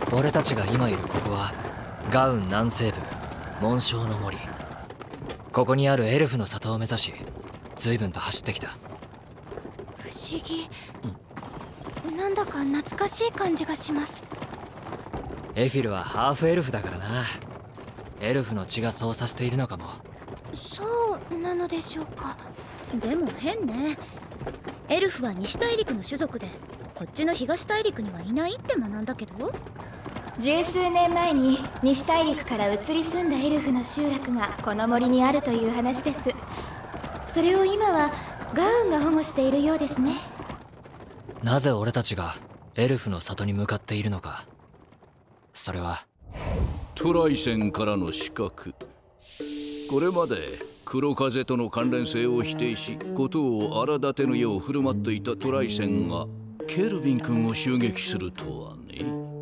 俺たちが今いるここはガウン南西部紋章の森。ここにあるエルフの里を目指し随分と走ってきた。 不思議、なんだか懐かしい感じがします。 エフィルはハーフエルフだからな。エルフの血がそうさせているのかも。 そうなのでしょうか。 でも変ね。エルフは西大陸の種族でこっちの東大陸にはいないって学んだけど。 十数年前に西大陸から移り住んだエルフの集落がこの森にあるという話です。それを今はガウンが保護しているようですね。 なぜ俺たちがエルフの里に向かっているのか。それはトライセンからの刺客。これまで黒風との関連性を否定し、事を荒立てぬよう振る舞っていたトライセンがケルビン君を襲撃するとはね。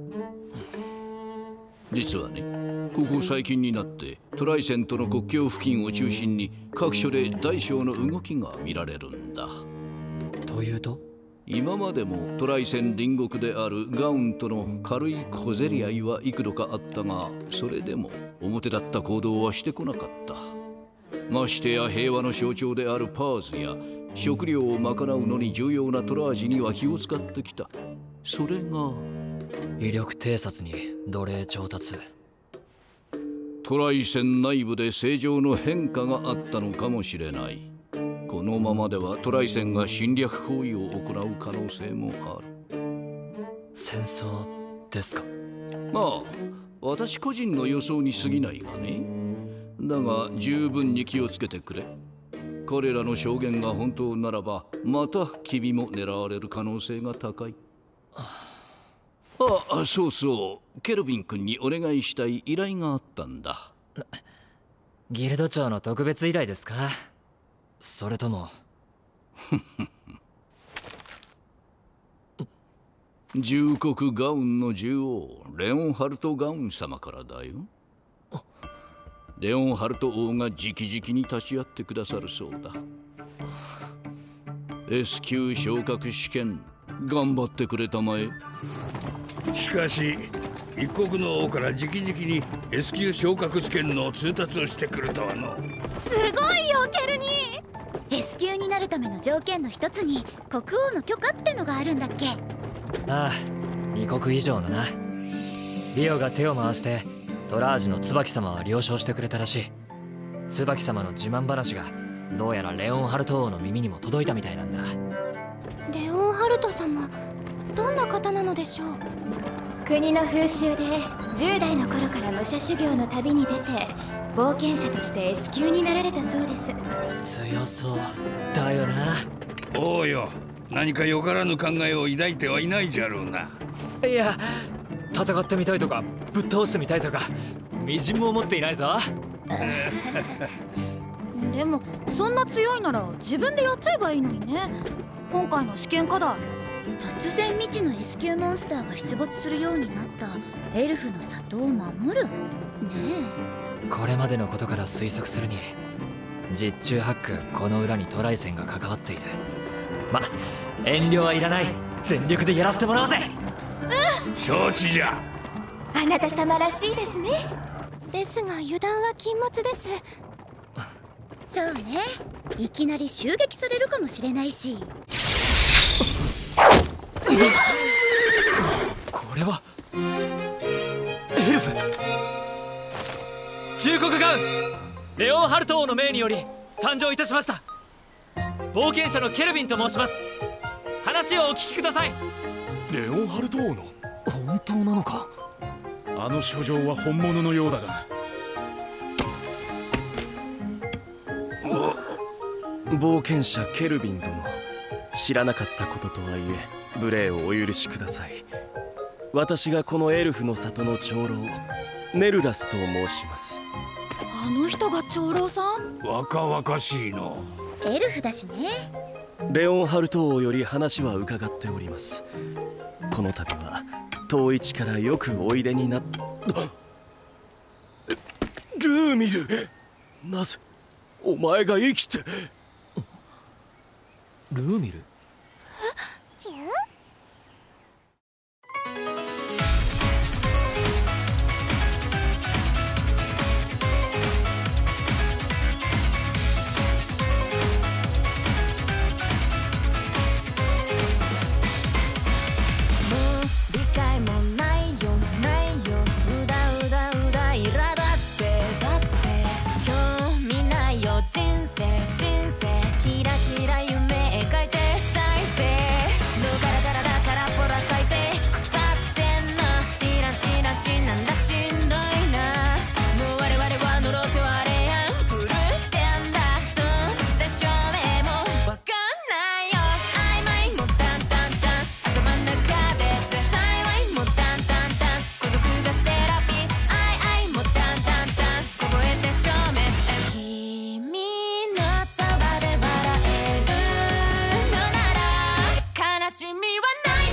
実はね、ここ最近になってトライセンとの国境付近を中心に各所で大小の動きが見られるんだ。 というと、 今までもトライセン隣国であるガウンとの軽い小競り合いは幾度かあったが、それでも表立った行動はしてこなかった。ましてや平和の象徴であるパーズや食料を賄うのに重要なトラージには気を使ってきた。それが威力偵察に奴隷調達。 トライセン内部で正常の変化があったのかもしれない。このままではトライセンが侵略行為を行う可能性もある。 戦争ですか。 まあ私個人の予想に過ぎないがね。だが十分に気をつけてくれ。彼らの証言が本当ならばまた君も狙われる可能性が高い。そうそう、ケルビン君にお願いしたい依頼があったんだ。 ギルド長の特別依頼ですか。それとも重国ガウンの獣王レオンハルト・ガウン様からだよ。レオンハルト王が直々に立ち会ってくださるそうだ。S 級昇格試験頑張ってくれたまえ。 しかし一国の王から直々に S 級昇格試験の通達をしてくるとはの。 すごいよケルニー。 S 級になるための条件の一つに国王の許可ってのがあるんだっけ。 ああ、2国以上のな。リオが手を回してトラージュの椿様は了承してくれたらしい。椿様の自慢話がどうやらレオンハルト王の耳にも届いたみたいなんだ。 レオンハルト様、どんな方なのでしょう。 国の風習で10代の頃から武者修行の旅に出て冒険者として S 級になられたそうです。 強そうだよな。 おうよ、何かよからぬ考えを抱いてはいないじゃろうな。 いや、戦ってみたいとかぶっ倒してみたいとかみじんも思っていないぞ。 でもそんな強いなら自分でやっちゃえばいいのにね。今回の試験課題、突然未知の S 級モンスターが出没するようになったエルフの里を守るねえ。これまでのことから推測するに実中ハックこの裏にトライセンが関わっている。ま、遠慮はいらない。全力でやらせてもらうぜ。 承知じゃ。 あなた様らしいですね。 ですが油断は禁物です。 そうね、いきなり襲撃されるかもしれないし。 これはエルフ。忠国ガウンレオンハルト王の命により参上いたしました。冒険者のケルビンと申します。話をお聞きください。 レオンハルト王の本当なのか。 あの書状は本物のようだが。 冒険者ケルビン殿、知らなかったこととはいえ無礼をお許しください。私がこのエルフの里の長老ネルラスと申します。 あの人が長老さん。 若々しいの。 エルフだしね。 レオンハルト王より話は伺っております。この度は遠い地からよくおいでになっルーミル、なぜお前が生きて。 ルーミル。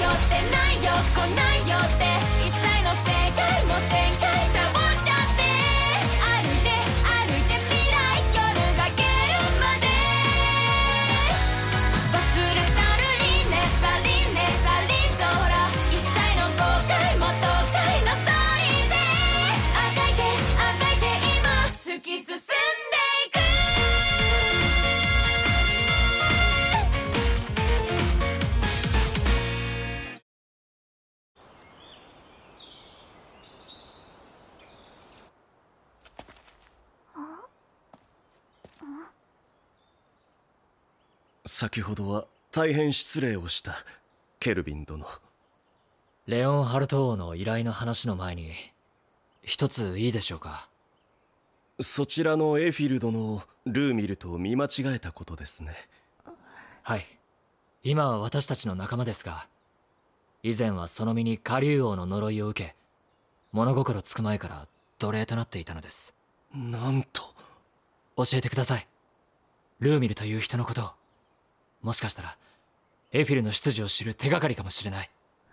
よってないよ来ないよって一切の正解も旋回倒しちゃって歩いて歩いて未来夜が明けるまで忘れ去る輪廻さ輪廻さ輪廻ほら一切の後悔も倒壊のストーリーであがいてあがいて今突き進んでいく先ほどは大変失礼をしたケルビン殿。 レオンハルト王の依頼の話の前に一ついいでしょうか。 そちらのエフィル殿をルーミルと見間違えたことですね。 はい、今は私たちの仲間ですが、以前はその身にカリュウ王の呪いを受け、物心つく前から奴隷となっていたのです。 なんと。 教えてください、ルーミルという人のことを。もしかしたらエフィルの出自を知る手がかりかもしれない。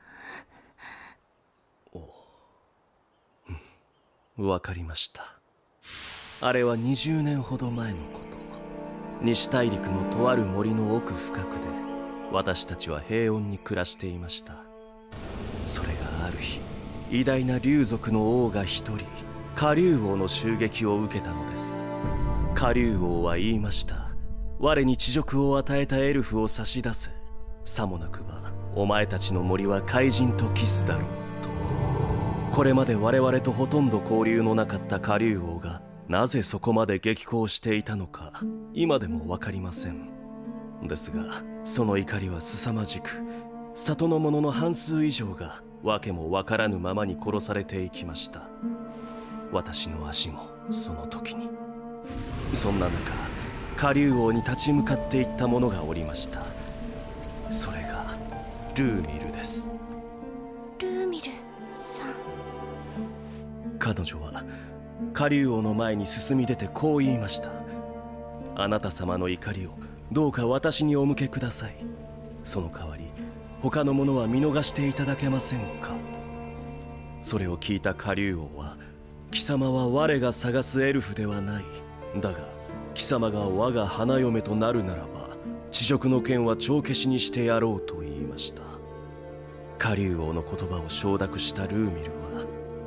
わかりました。あれは20年ほど前のこと。西大陸のとある森の奥深くで私たちは平穏に暮らしていました。それがある日、偉大な竜族の王が一人カリュウ王の襲撃を受けたのです。カリュウ王は言いました。我に恥辱を与えたエルフを差し出せ。さもなくばお前たちの森は怪人とキスだろうと。これまで我々とほとんど交流のなかったカリュウ王がなぜそこまで激高していたのか今でも分かりません。ですがその怒りは凄まじく、里の者の半数以上が訳も分からぬままに殺されていきました。私の足もその時に。そんな中カリュウ王に立ち向かっていった者がおりました。それがルーミルです。 ルーミルさん。 彼女はカリュウ王の前に進み出てこう言いました。あなた様の怒りをどうか私にお向けください。その代わり他の者は見逃していただけませんか。それを聞いたカリュウ王は、貴様は我が探すエルフではない。だが貴様が我が花嫁となるならば恥辱の剣は帳消しにしてやろうと言いました。カリュウ王の言葉を承諾したルーミルは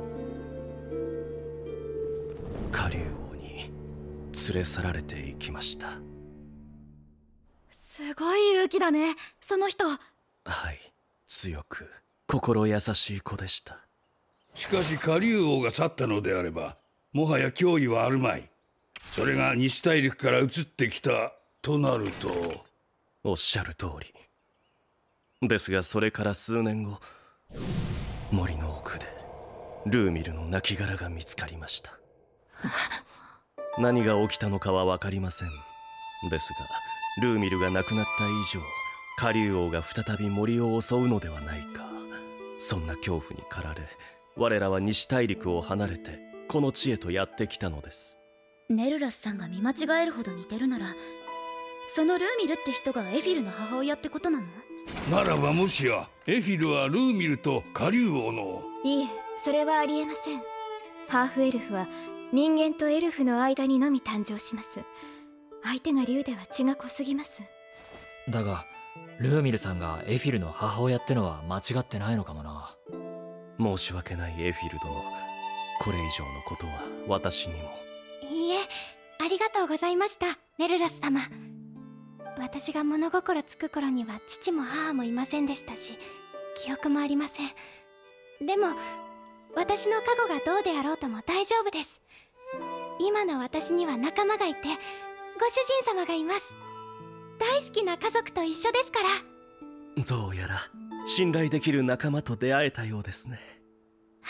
カリュウ王に連れ去られていきました。 すごい勇気だね、その人。 はい、強く心優しい子でした。 しかしカリュウ王が去ったのであればもはや脅威はあるまい。それが西大陸から移ってきたとなると。 おっしゃる通りですが、それから数年後、森の奥でルーミルの亡骸が見つかりました。何が起きたのかは分かりません。ですがルーミルが亡くなった以上、カリュウ王が再び森を襲うのではないか、そんな恐怖に駆られ我らは西大陸を離れてこの地へとやってきたのです。 ネルラスさんが見間違えるほど似てるなら、そのルーミルって人がエフィルの母親ってことなの？ ならばもしやエフィルはルーミルとカリュウ王の。 いえ、それはありえません。ハーフエルフは人間とエルフの間にのみ誕生します。相手が竜では血が濃すぎます。 だがルーミルさんがエフィルの母親ってのは間違ってないのかもな。 申し訳ないエフィル殿、これ以上のことは私にも。 いいえ、ありがとうございましたネルラス様。私が物心つく頃には父も母もいませんでしたし、記憶もありません。でも私の過去がどうであろうとも大丈夫です。今の私には仲間がいて、ご主人様がいます。大好きな家族と一緒ですから。 どうやら信頼できる仲間と出会えたようですね。 はい。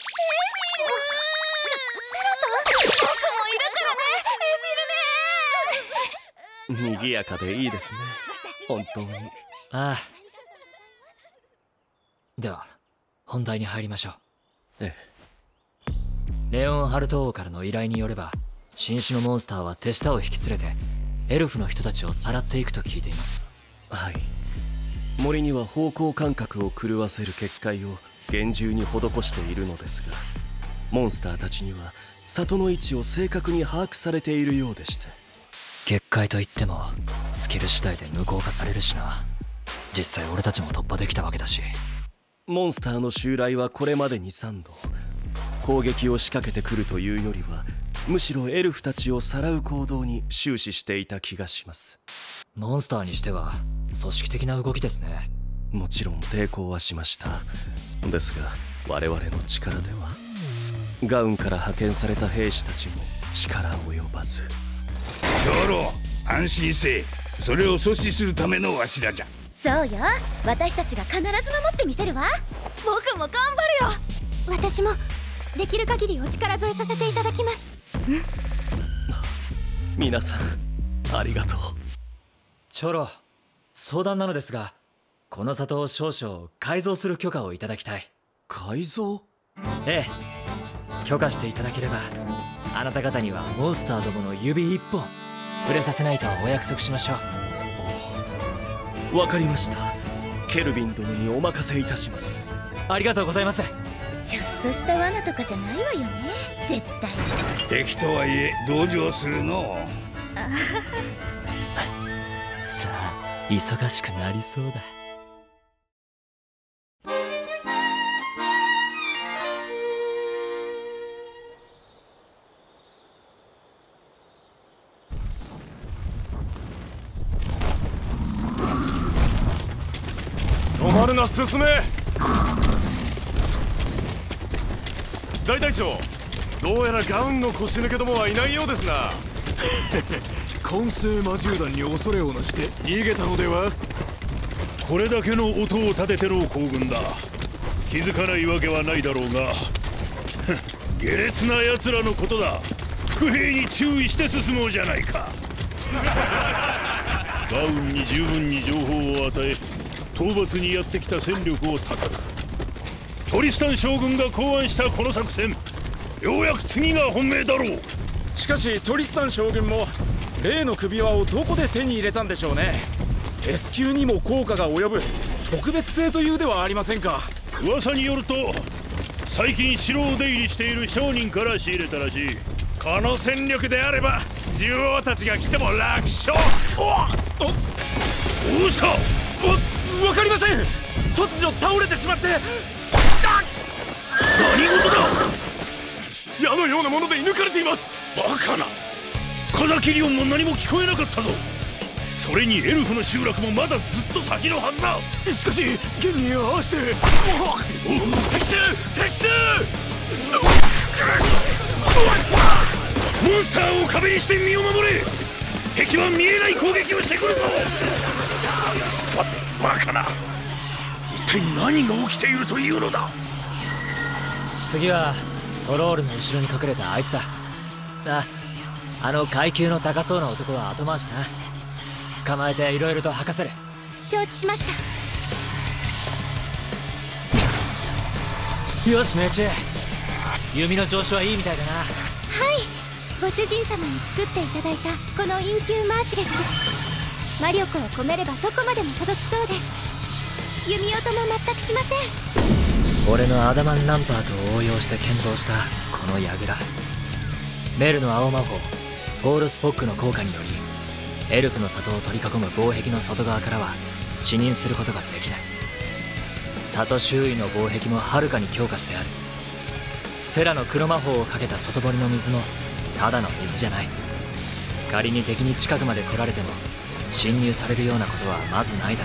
セラさん、僕もいるからね、エフィルね。 賑やかでいいですね、本当に。 ああ、では本題に入りましょう。 ええ。 レオンハルト王からの依頼によれば、新種のモンスターは手下を引き連れてエルフの人たちをさらっていくと聞いています。 はい、 森には方向感覚を狂わせる結界を厳重に施しているのですが、モンスターたちには里の位置を正確に把握されているようでして。 結界といってもスキル次第で無効化されるしな。実際俺たちも突破できたわけだし。 モンスターの襲来はこれまでに3度。攻撃を仕掛けてくるというよりは、むしろエルフたちをさらう行動に終始していた気がします。 モンスターにしては組織的な動きですね。 もちろん抵抗はしました。ですが我々の力では、ガウンから派遣された兵士たちも力及ばず。 長老、安心せえ。それを阻止するためのわしらじゃ。 そうよ、私たちが必ず守ってみせるわ。僕も頑張るよ。 私もできる限りお力添えさせていただきます。 皆さんありがとう。 長老、相談なのですが、この里を少々改造する許可をいただきたい。 改造？ ええ、許可していただければ、あなた方にはモンスターどもの指一本触れさせないとお約束しましょう。わかりました。ケルビン殿にお任せいたします。 ありがとうございます。 ちょっとした罠とかじゃないわよね、絶対。 敵とはいえ同情するの。 さあ、忙しくなりそうだ。 止まるな、進め。大隊長、どうやらガウンの腰抜けどもはいないようですな。 混成魔獣団に恐れをなして逃げたのでは。 これだけの音を立てての行軍だ。気づかないわけはないだろうが。下劣な奴らのことだ。伏兵に注意して進もうじゃないか。ガウンに十分に情報を与え、討伐にやってきた戦力を叩く。トリスタン将軍が考案したこの作戦、ようやく次が本命だろう。 しかしトリスタン将軍も例の首輪をどこで手に入れたんでしょうね。 S 級にも効果が及ぶ特別製というではありませんか。 噂によると最近城を出入りしている商人から仕入れたらしい。この戦力であれば獣王たちが来ても楽勝。どうした？ わかりません。突如倒れてしまって。 何事だ？ 矢のようなもので射抜かれています。 バカな。風切り音も何も聞こえなかったぞ。それにエルフの集落もまだずっと先のはずだ。 しかし現に合わして。 敵襲！敵襲！モンスターを壁にして身を守れ。敵は見えない攻撃をしてくるぞ。バカな。一体何が起きているというのだ。 次はトロールの後ろに隠れたあいつだ。あの階級の高そうな男は後回しな。捕まえていろいろと吐かせる。 承知しました。 よし命中。弓の調子はいいみたいだな。 はい、ご主人様に作っていただいたこのインキューマーシレス、魔力を込めればどこまでも届きそうです。弓音も全くしません。 俺のアダマンランパートを応用して建造したこの櫓、メルの青魔法フォールスポックの効果によりエルフの里を取り囲む防壁の外側からは視認することができない。里周囲の防壁もはるかに強化してある。セラの黒魔法をかけた外堀の水もただの水じゃない。仮に敵に近くまで来られても侵入されるようなことはまずないだ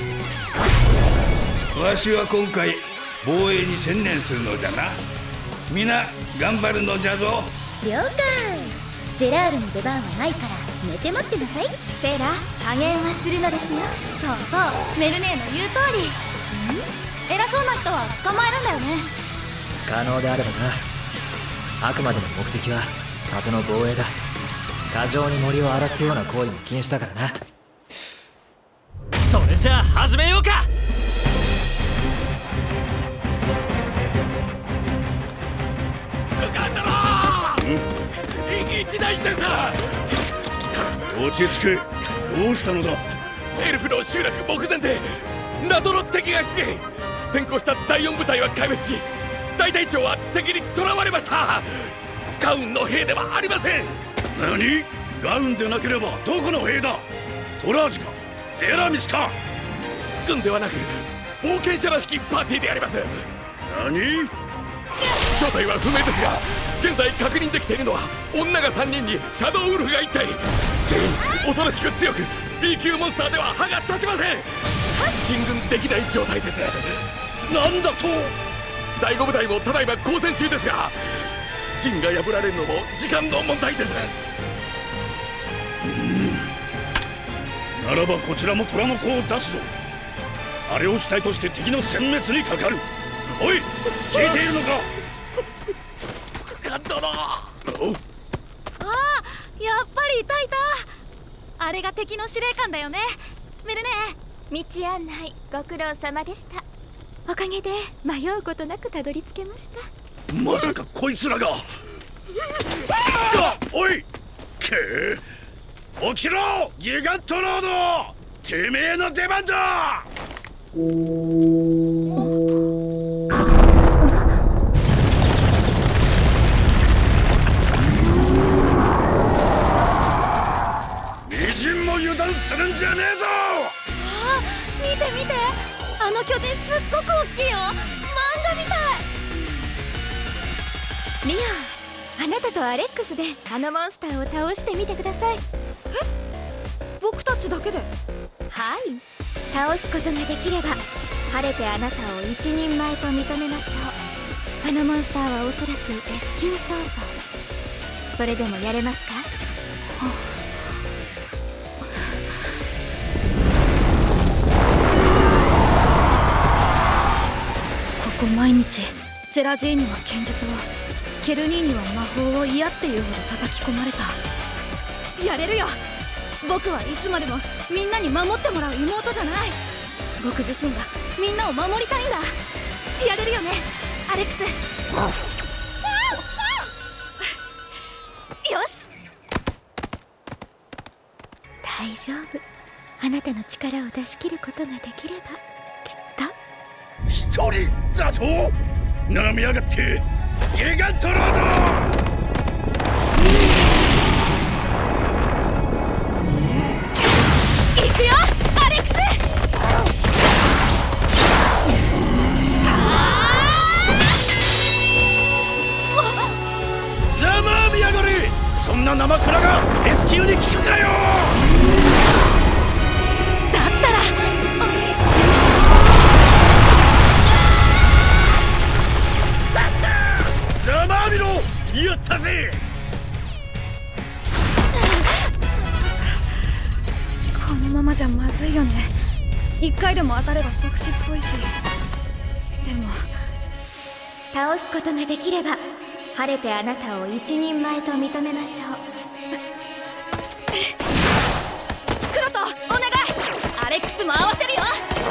ろう。 わしは今回防衛に専念するのじゃな。皆頑張るのじゃぞ。 了解。ジェラールの出番はないから寝て待ってなさい。 セラ、加減はするのですよ。 そうそう、メルネーの言う通り。 偉そうな人は捕まえるんだよね。 可能であればな。あくまでも目的は里の防衛だ。過剰に森を荒らすような行為も禁止だからな。それじゃあ始めようか。 副官殿、一大事です。 落ち着け。どうしたのだ。 エルフの集落目前で謎の敵が出現。先行した第4部隊は壊滅し、大隊長は敵に囚われました。ガウンの兵ではありません。 何？ガウンでなければどこの兵だ？トラージか？デラミスか？ 軍ではなく冒険者らしきパーティーであります。 何？ 正体は不明ですが、現在確認できているのは女が3人にシャドウウルフが1体。全員恐ろしく強く B 級モンスターでは歯が立ちません。進軍できない状態です。 なんだと？ 第5部隊もただいま交戦中ですが、陣が破られるのも時間の問題です。 ならばこちらも虎の子を出すぞ。あれを主体として敵の殲滅にかかる。おい、聞いているのか？ 副官殿。 ああ、やっぱりいたいた。あれが敵の司令官だよね。メルネ。 道案内ご苦労様でした。おかげで迷うことなくたどり着けました。 まさかこいつらが。おい、く起きろギガントロード、てめえの出番だ。微塵も油断するんじゃねえぞ。 あ、見て見て、あの巨人すっごく大きいよ。漫画みたい。 リオン、あなたとアレックスであのモンスターを倒してみてください。 僕たちだけで？ はい、倒すことができれば晴れてあなたを一人前と認めましょう。あのモンスターはおそらく S 級相当。それでもやれますか？ ここ毎日チェラジーニは剣術を、ケルニーニは魔法を嫌っていうほど叩き込まれた。やれるよ。僕はいつまでもみんなに守ってもらう妹じゃない。僕自身がみんなを守りたいんだ。やれるよね、アレックス。よし、 大丈夫。あなたの力を出し切ることができればきっと。 一人だと？なめやがってギガントロード。 行くよアレックス。 ざまあみやがれ。そんな生クラが S 級に効くかよ。 だったらざまあみろ。やったぜ。 このままじゃまずいよね。一回でも当たれば即死っぽいし。でも倒すことができれば晴れてあなたを一人前と認めましょう。 クロト、お願い。アレックスも合わせるよ。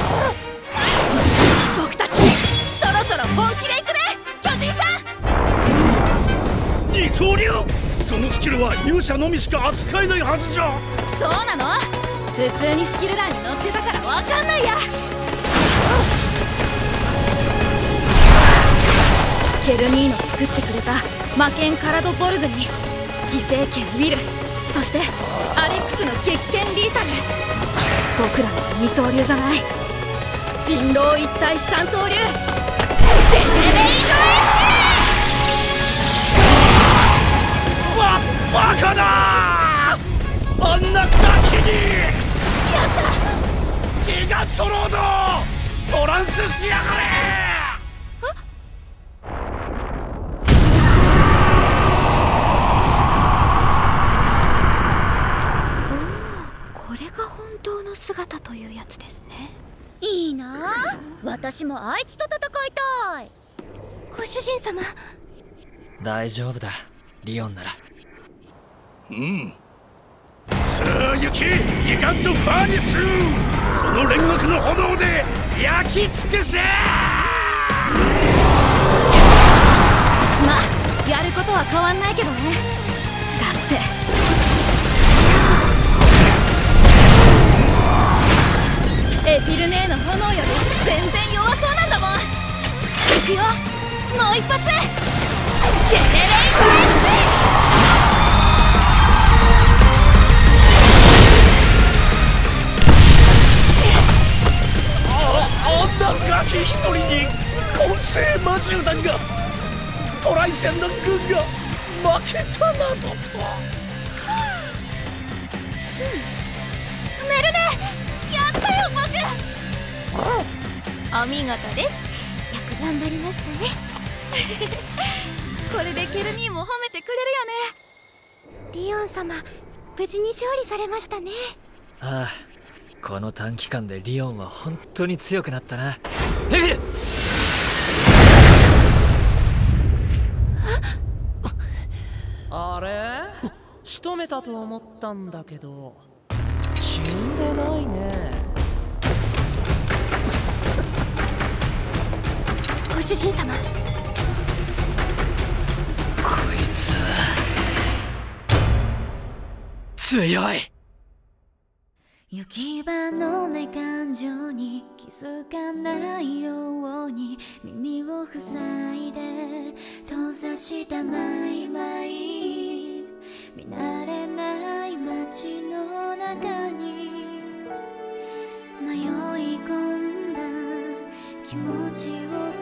僕たちそろそろ本気で行くね、巨人さん。 二刀流、そのスキルは勇者のみしか扱えないはずじゃ。 そうなの？普通にスキル欄に載ってたからわかんないや。ケルニーノ作ってくれた魔剣カラドボルグに犠牲剣ウィル、そしてアレックスの激剣リーサル。僕らの二刀流じゃない、人狼一体三刀流。デテレイバカだー。あんなガキに。 やった。 ギガントロード、トランスしやがれ。 これが本当の姿というやつですね。 いいなあ、私もあいつと戦いたい。 ご主人様。 大丈夫だ、リオンなら。 うん。さあ行けギガントファーニス。その煉獄の炎で焼き尽くせ。 まあやることは変わんないけどね。だってエピルネーの炎より全然弱そうなんだもん。いくよ、もう一発。ジェネレイトエッジ。 あんなガキ一人に混成魔獣団がトライセンの軍が負けたなどと。 メルネ、やったよ僕。お見事です。よく頑張りましたね。これでケルミーも褒めてくれるよね。 リオン様、無事に勝利されましたね。 ああ、この短期間でリオンは本当に強くなったな。ヘビル。 あれ？仕留めたと思ったんだけど死んでないね。 ご主人様、 こいつ強い。 行き場のない感情に気づかないように耳を塞いで閉ざしたマイマイ、見慣れない街の中に迷い込んだ気持ちを